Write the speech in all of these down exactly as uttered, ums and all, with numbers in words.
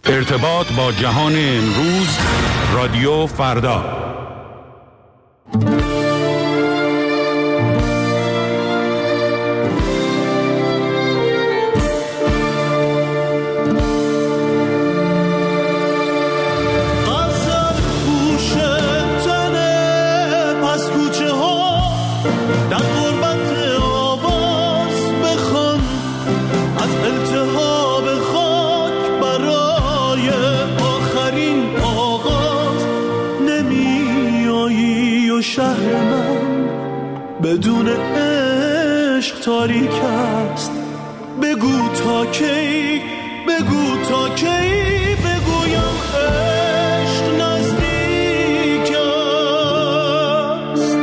ارتباط با جهان امروز، رادیو فردا. شهر من بدون عشق تاریک است. بگو تا کی، بگو تا کی بگویم عشق نزدیک است.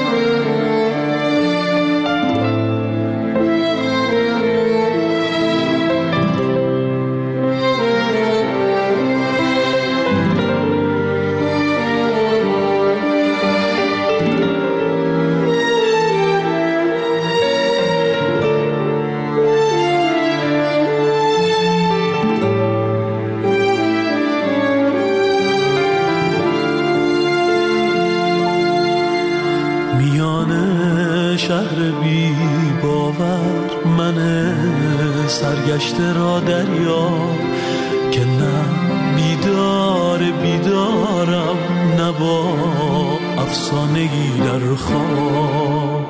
شهر بی باور من سرگشته را دریا، که نه بیدار بیدارم نه با افسانه‌ای در خواب.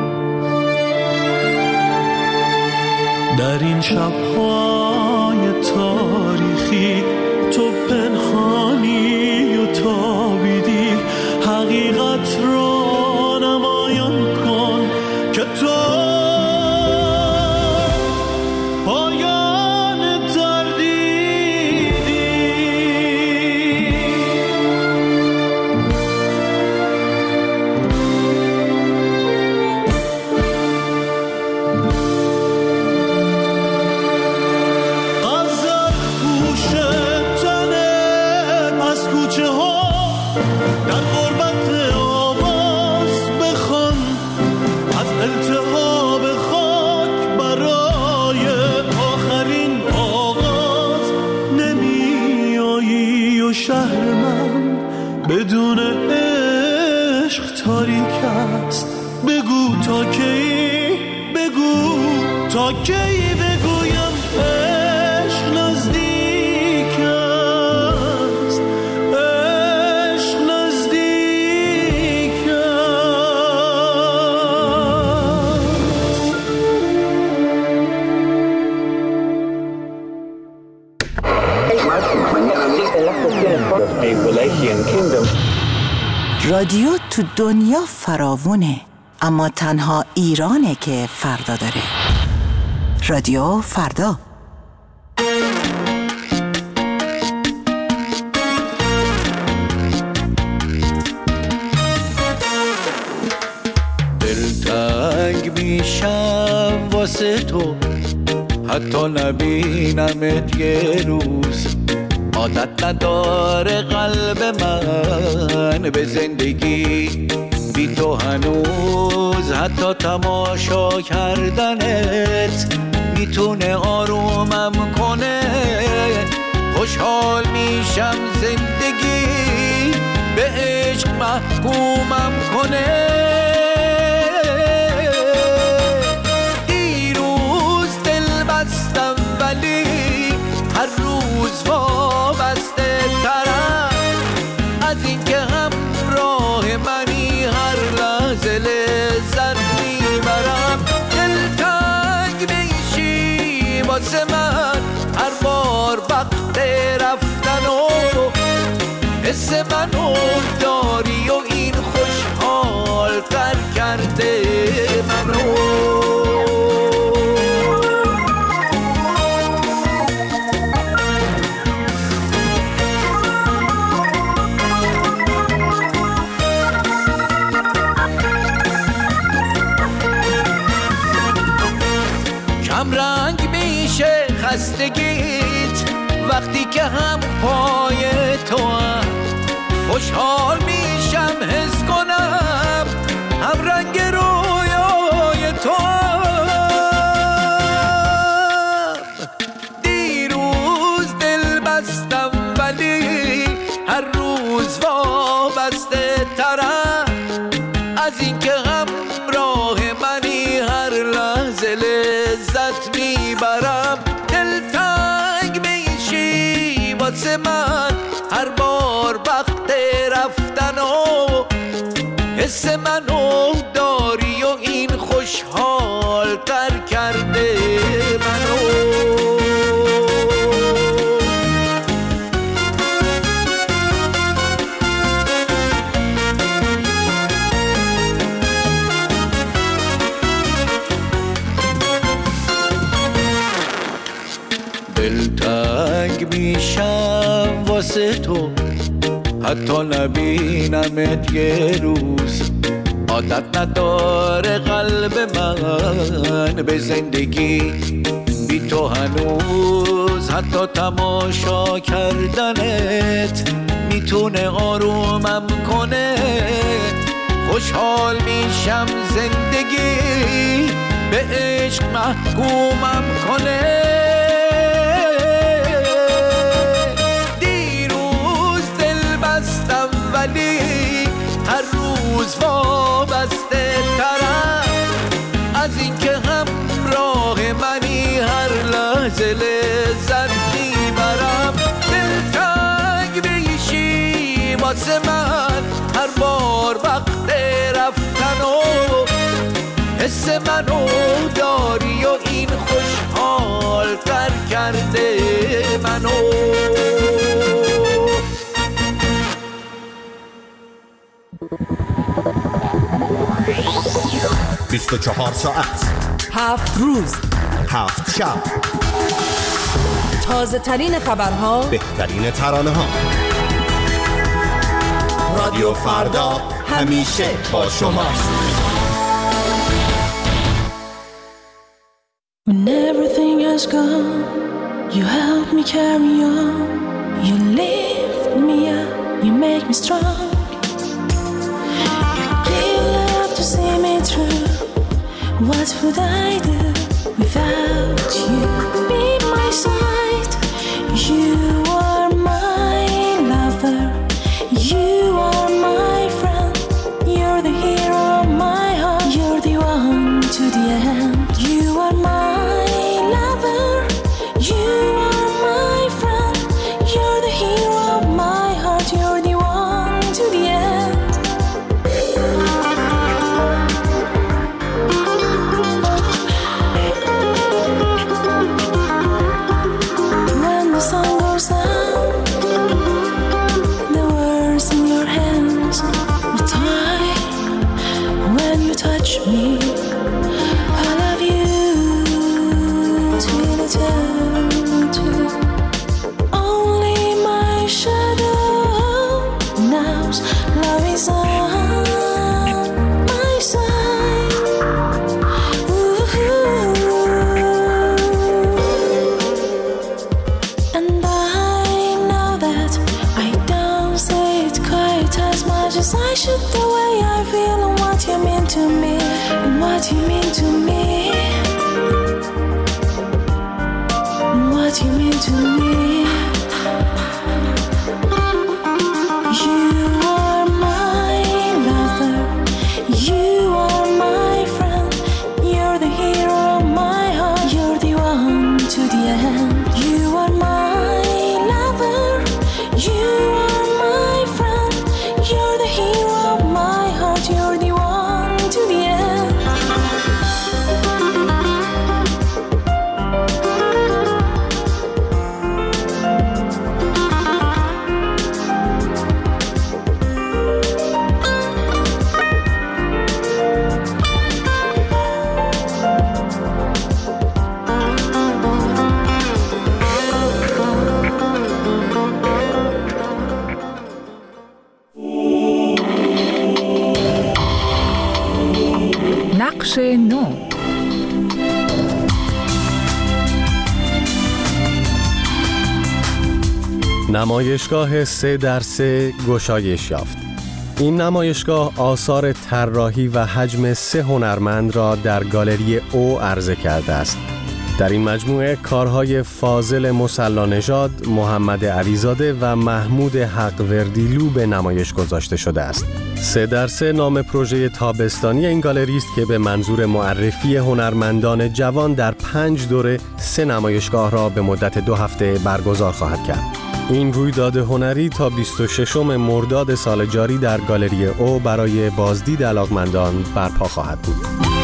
در این شب‌های تاریخی تو پنهانی و تابیدی، حقیقت را نمایان کن که تو پایان تردیدی. غزل پوش تنه پس کوچه ها در غربت آواز بخوان، از التهاب خاک برای آخرین آغاز نمی آیی و شهر من بدون عشق تاریک است. بگو تا کی، بگو تا کی بگویم عشق نزدیک است. عشق نزدیک است. رادیو تو دنیا فراوونه، اما تنها ایرانه که فردا داره. رادیو فردا. دلتنگ میشم واسه تو، حتی نبینمت یه روز. عادت نداره قلب من به زندگی بی تو هنوز، حتی تماشا کردنت میتونه آرومم کنه. خوشحال میشم زندگی به عشق محکومم کنه. دیروز دل بستم ولی هر روز وابسته ترم از این که همراه منی، هر لحظه لذت میبرم. دلتنگ میشی واسه من هر بار وقت رفتن و حس منو داری و این خوشحال تر کرده منو. رنگ میشه خستگیت وقتی که هم پای تو هم. خوشحال میشم حس کنم هم رنگ رویای تو هم. دیروز دل بستم ولی هر روز وابسته ترم از این که همراه منی، هر لحظه لذت میبرم. دلتنگ میشی واسه من هر بار وقت رفتن و حس منو داری و این خوشحال تر کرده منو. دلتنگ میشم واسه تو حتی نبینمت یه روز. عادت نداره قلب من به زندگی بی تو هنوز. حتی تماشا کردنت میتونه آرومم کنه. خوشحال میشم زندگی به عشق محکومم کنه. ولی هر روز وابسته ترم از این که همراه منی، هر لحظه لذت میبرم. دلتنگ میشی واسه من هر بار وقت رفتن و حس منو داری و این خوشحال تر کرده منو. بیست و چهار ساعت، هفت روز، هفت شب، تازه ترین خبرها، بهترین ترانه ها. رادیو فردا همیشه با شماست. When everything has gone, you help me carry on. You lift me up, you make me strong. You give love to see me through. What would I do without you? Be my side. You are my lover. You are my friend. You're the hero of my heart. You're the one to the end. You are my lover. You are my friend. You're the hero of my heart. You're the one to the end. When the sun goes down, the words in your hands will tie. When you touch me, I love you till eternity. Only my shadow knows love is on my side. Ooh. And I know that I don't say it quite as much as I should. The way I feel and what you mean to me, and what you mean to me, and what you mean to me. You are my lover. You are my friend. You're the hero of my heart. You're the one to the end. You are my lover. You are my friend. You're the hero of my heart. You're the one to the end. نقش نو. نمایشگاه سه در سه گشایش یافت. این نمایشگاه آثار طراحی و حجم سه هنرمند را در گالری او عرضه کرده است. در این مجموعه کارهای فاضل مصلی-نژاد، محمد علیزاده و محمود حقوردیلو به نمایش گذاشته شده است. سه در سه نام پروژه تابستانی این گالری است که به منظور معرفی هنرمندان جوان در پنج دوره سه نمایشگاه را به مدت دو هفته برگزار خواهد کرد. این رویداد هنری تا بیست و ششم مرداد سال جاری در گالری او برای بازدید علاقمندان برپا خواهد بود.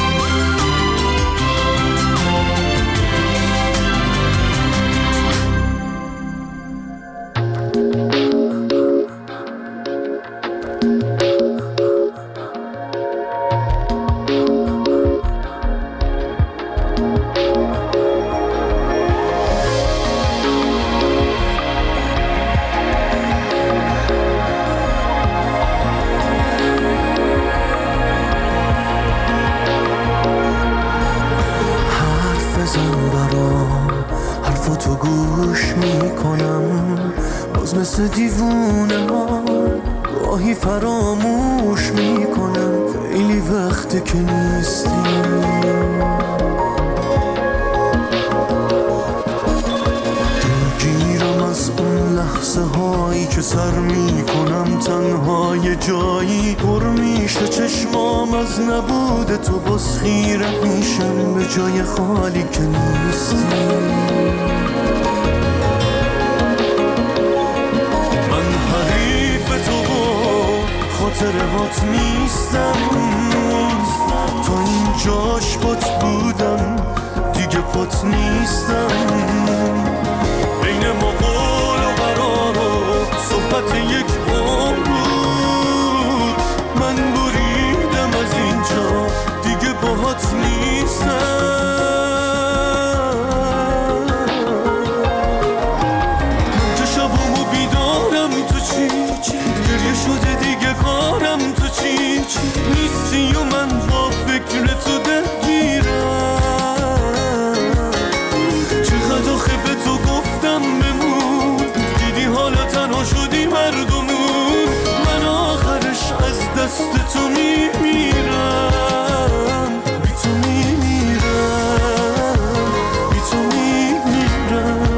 مثل دیوونه ها گاهی فراموش میکنم خیلی وقته که نیستی دلگیرم از اون لحظه هایی که سر میکنم تنها یه جایی پر میشه چشمام از نبود تو باز خیره میشم به جای خالی که نیستی خاطرهات نیستم تا این جاش پات بودم دیگه پات نیستم بین ما قول و قرار و صحبت یک عمر بود من بریدم از اینجا دیگه باهات نیستم که شبامو بیدارم تو چی گریه شده دیگه کارم تو چی نیستی و من با فکر تو درگیرم چقدر آخه به تو گفتم بمون دیدی حالا تنها شدی مردمون من آخرش از دست تو میمیرم بی تو میمیرم بی تو میمیرم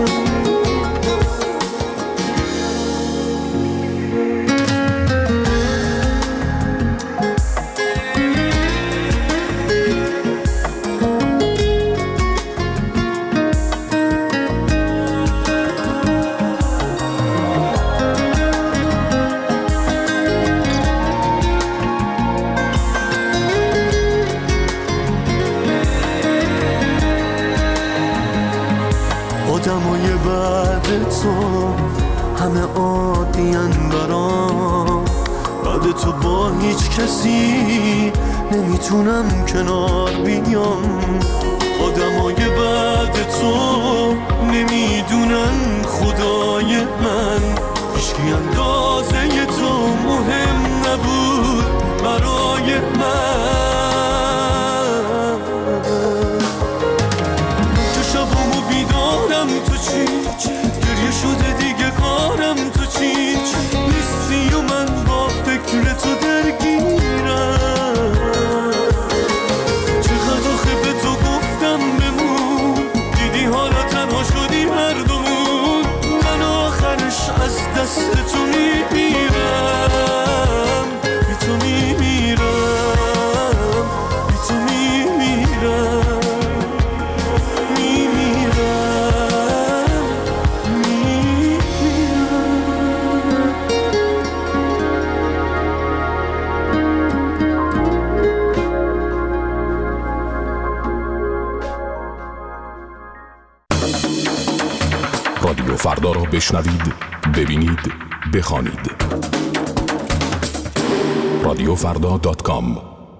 آدمای بعد تو همه عادی‌ان برام بعد تو با هیچ کسی نمیتونم کنار بیام آدمای بعد تو نمیدونن خدای من هیچکی اندازه تو مهم نبود برای من شبامو بیدارم تو چی گریه شده دیگه کارم تو چی نیستی و من با فکر تو درگیرم چقدر آخه به تو گفتم بمون دیدی حالا تنها شدی مردمون من آخرش از دست تو میمیرم بی تو میمیرم بی تو میمیرم رادیو فردا را بشنوید، ببینید، بخوانید. رادیو فردا دات کام.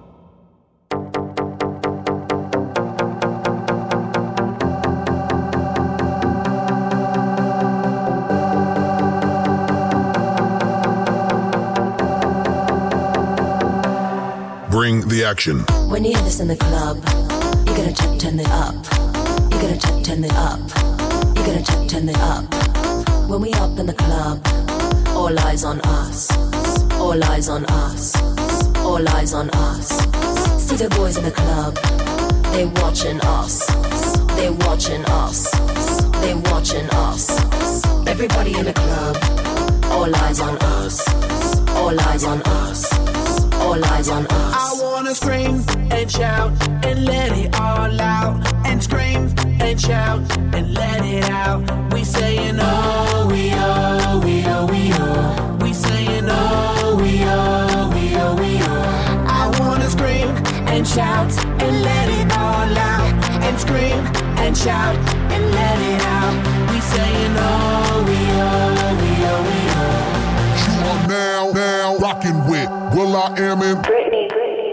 Bring the action. When you hear this in the club, you're gonna check, turn it up. You're gonna check, turn it up. You're gonna check, turn it up. When we up in the club, all eyes on us. All eyes on us. All eyes on us. See the boys in the club, they watching us. They're watching us. They're watching us. Everybody in the club. All eyes on us. All eyes on us. All eyes on us. I wanna scream and shout and let it all out. And scream and shout and let it out. We saying oh, we oh, we oh, we oh. We saying oh, we oh, we oh, we oh. I wanna scream and shout and let it all out. And scream and shout and let it out. We saying oh, we oh, we oh, we oh. You are now, now rocking with Will I Am in Britney.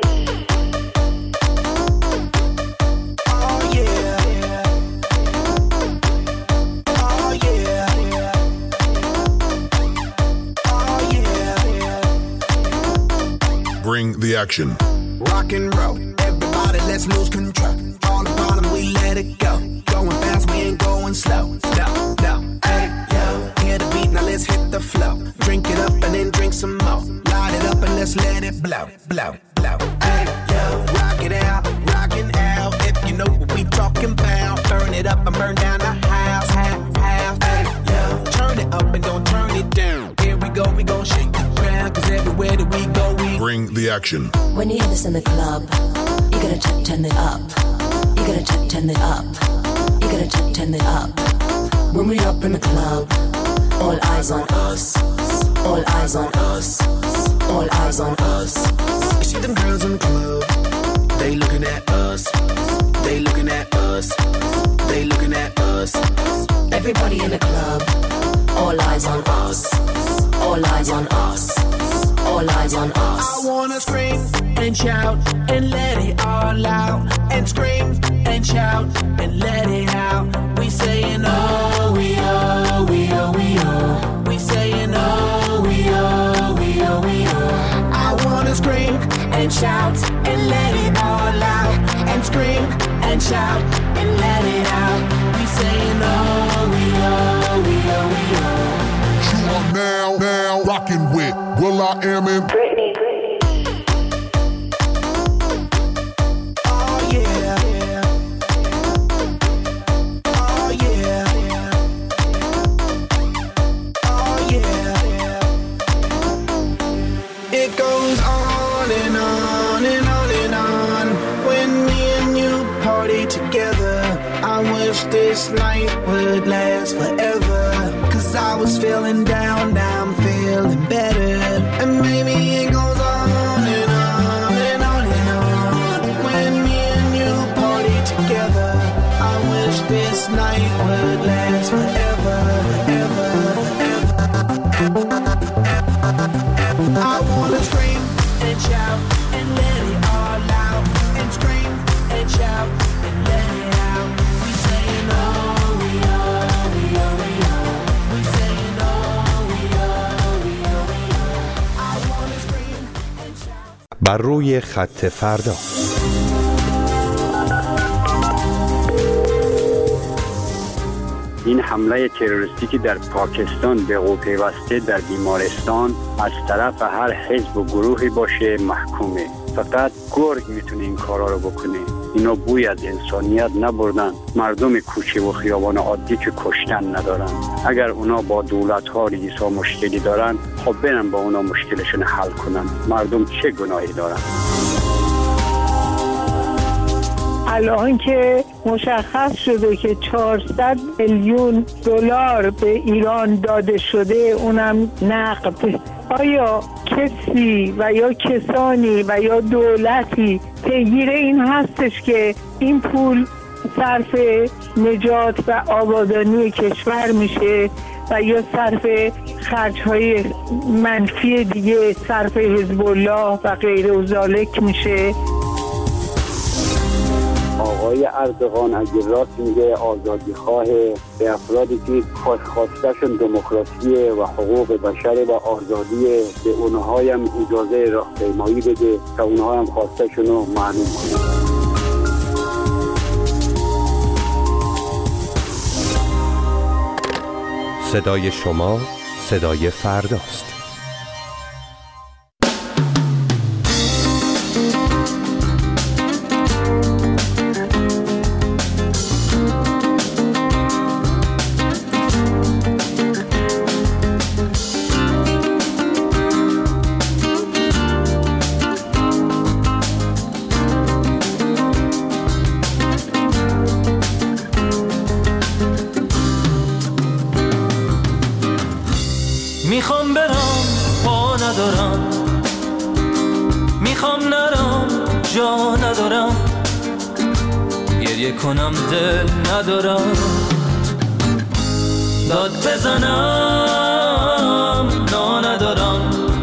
Oh yeah. Oh yeah. Oh yeah. Bring the Action. Rock and roll, everybody let's lose control. All the bottom we let it go. Going fast, we ain't going slow. No, no, hey, yo. Hear the beat, now let's hit the flow. Drink it up and then drink some more. Light it up and let's let it blow, blow, blow. Hey, yo. Rock it out, rockin' out. If you know what we talking about. Burn it up and burn down the house, house, house. Hey, yo. Turn it up and don't turn it down. Here we go, we gon' shake the ground. Cause everywhere that we go, we Bring the Action. When you hear this in the club, you gotta check, turn it up. You gotta check, turn it up. You gotta check, turn it up. When we up in the club, all eyes on us. All eyes on us. All eyes on us. You see them girls in the club, they looking at us. They looking at us. They looking at us. Everybody in the club, all eyes on us. All eyes on us. All eyes on us. I wanna scream and shout and let it all out. And scream and shout and let it out. We saying oh, we oh, we oh, we oh. We saying oh, we oh, we oh, we oh. I wanna scream and shout and let it all out. And scream and shout and let it out. We saying oh, we oh, we oh, we oh. You are now, now rocking with Will I Am in Britney. Oh yeah. Oh yeah. Oh yeah. It goes on and on and on and on. When me and you party together, I wish this night would last forever. Cause I was feeling down, now I'm feeling better. And maybe it goes on and on and on and on. When me and you party together, I wish this night would last forever, ever, ever, ever, ever. I wanna scream and shout and let it all out. And scream and shout and let it out. We saying oh, we oh, we oh, we oh. We saying oh, we oh, we oh, we oh. I wanna scream and shout. بر روی خط فردا. این حمله تروریستی که در پاکستان به قو پیوسته در بیمارستان از طرف هر حزب و گروهی باشه محکومه. فقط گرگ میتونه این کارا رو بکنه. اینا بوی از انسانیت نبردن. مردم کوچه و خیابان عادی که کشتن ندارن. اگر اونا با دولت ها رئیسا مشکلی دارن، خب برن با اونا مشکلشون حل کنن. مردم چه گناهی دارن؟ الان که مشخص شده که چهارصد میلیون دلار به ایران داده شده، اونم نقد، آیا کسی و یا کسانی و یا دولتی پیگیر این هستش که این پول صرف نجات و آبادانی کشور میشه و یا صرف خرج‌های منفی دیگه، صرف حزب الله و غیره و ذالک میشه؟ آقای اردوغان اگه راست میگه آزادی خواه، به افرادی که خواستشون دموکراسی و حقوق بشر و آزادی، به اونها هم اجازه راهپیمایی بده تا اونها هم خواستشون رو معلوم کنه. صدای شما صدای فرداست. میخوام برم پا ندارم، میخوام نرم جا ندارم، گریه کنم دل ندارم، داد بزنم نا ندارم،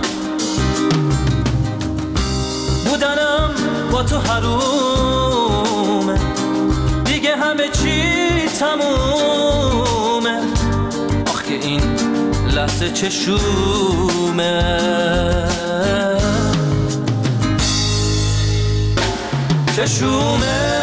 بودنم با تو حرومه، دیگه همه چی تمومه، آخ که این لحظه چشومه چشومه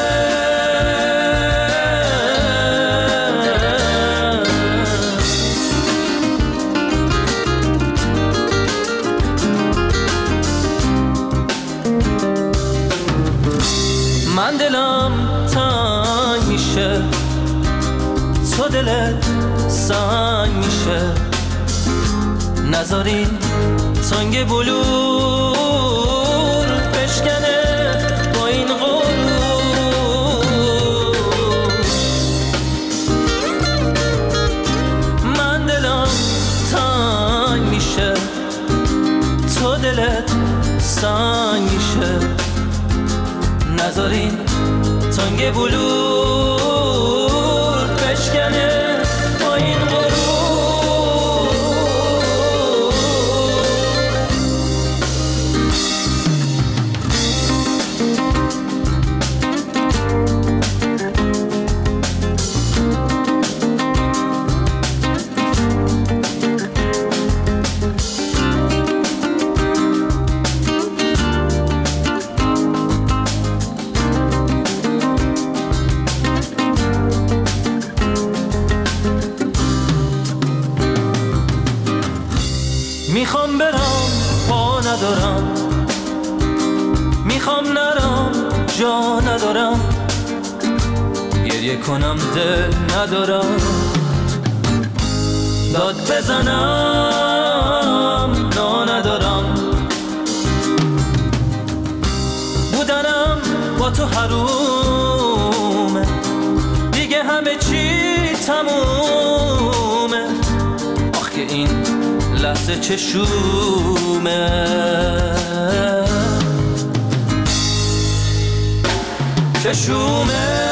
من دلم تنگ میشه، تو دلت سنگ میشه، نذارین تنگ بلور بشکنه با این غرور. من دلم تنگ میشه، تو دلت سنگ میشه، نذارین تنگ بلور بشکنه با این غرور. میخوام برم پا ندارم، میخوام نرم جا ندارم، گریه کنم دل ندارم، داد بزنم نا ندارم، بودنم با تو حرومه، دیگه همه چی تمومه، آخ که این لحظه چشومه چشومه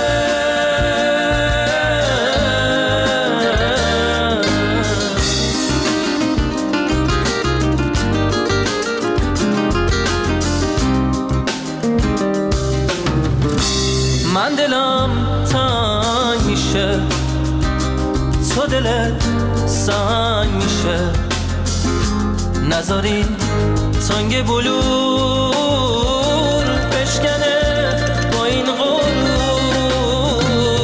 من دلم تنگ میشه، تو دلت سنگ میشه، نذارین تنگ بلور بشکنه با این غرور.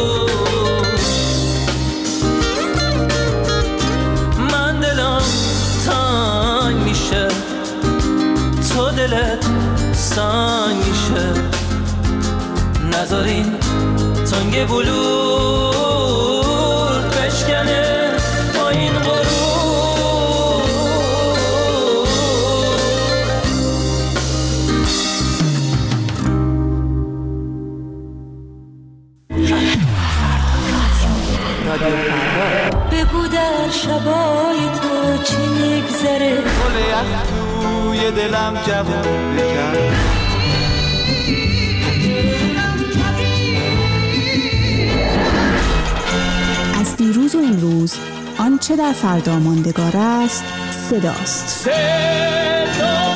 من دلم تنگ میشه، تو دلت سنگ میشه، نذارین تنگ بلور بشکنه با این غرور. بگو در شبای تو چی میگذره، گل یخ توی دلم جوون بکرد، از دیروز و امروز آنچه در فردا ماندگار است صداست. صدا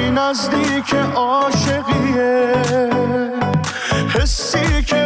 نزدیک عاشقیه، حسی که